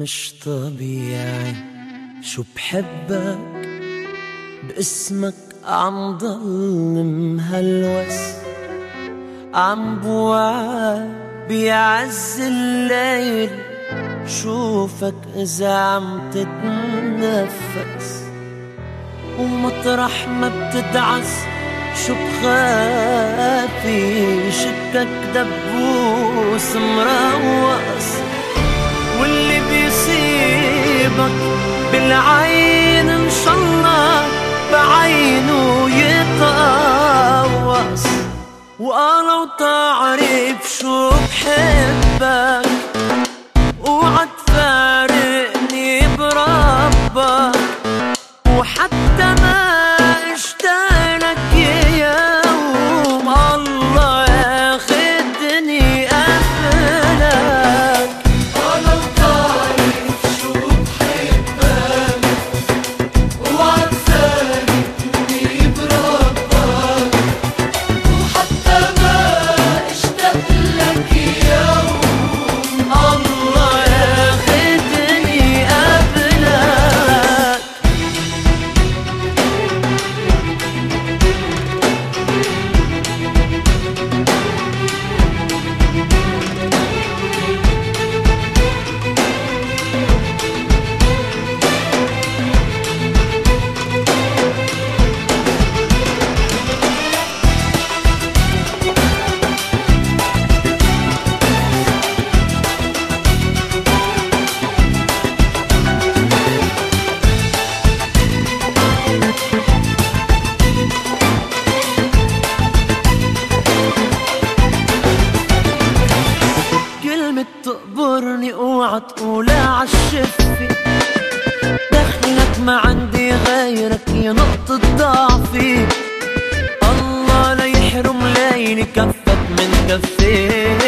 مش طبيعي شو بحبك باسمك عم ضل مهلوس، عم بوعى بيعز الليل شوفك إذا عم تتنفس، ومطرح ما بتدعس شو بخافي شكك دبوس مروس، واللي بيصيبك بالعين إن شاء الله بعينه يتقوص. ولو تعرف شو بحبك اوعى تفارقني بربك، وحتى ما اشتاقلك يوم الله ياخدني قبلك. ولو تعرف شو بحبك اوعى تفارقني بربك، وحتى ما اشتاقلك يوم الله ياخدني قبلك. كلمة تقبرني اوعى تقولها عالشفي، دخلك ما عندي غيرك يا نقطة ضعفي، الله لا يحرم ليلي كفك من كفي.